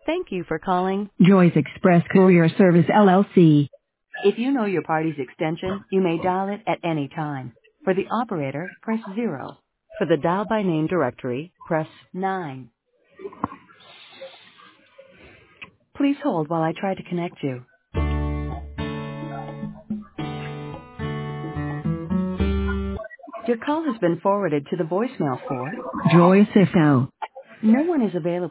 Thank you for calling. Joyce Express Courier Service LLC. If you know your party's extension, you may dial it at any time. For the operator, press 0. For the dial by name directory, press 9. Please hold while I try to connect you. Your call has been forwarded to the voicemail for. Joyce Ifo. No one is available.